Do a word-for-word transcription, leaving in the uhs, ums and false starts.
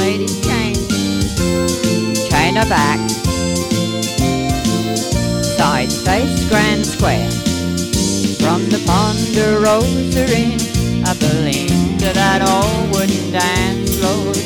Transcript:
made his chain. Chain her back, side face grand square. From the Ponderosa Inn, I believe to that old wooden dance floor.